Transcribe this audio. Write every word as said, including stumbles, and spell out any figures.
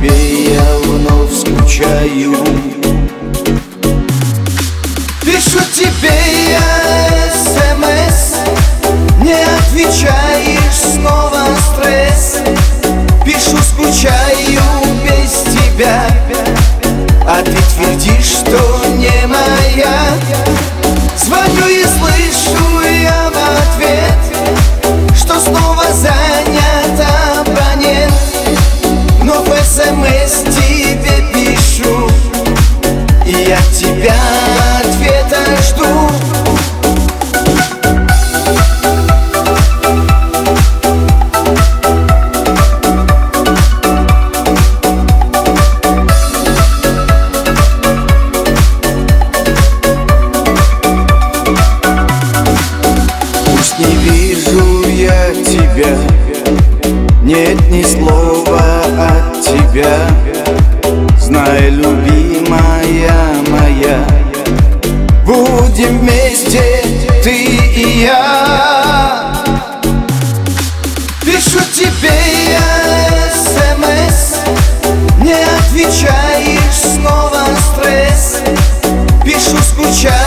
тебе я вновь скучаю. Пишу тебе я смс, не отвечаешь, снова стресс. Пишу, скучаю без тебя, а ты твердишь, что не моя. Звоню и слышу я в ответ, что снова занят абонент. Но в смс тебе пишу, и я тебя ответа жду. Пусть не вижу я тебя, нет ни слова от тебя. Знай, любимая моя, будем вместе, ты и я. Пишу тебе я смс, не отвечаешь, снова стресс. Пишу, скучаю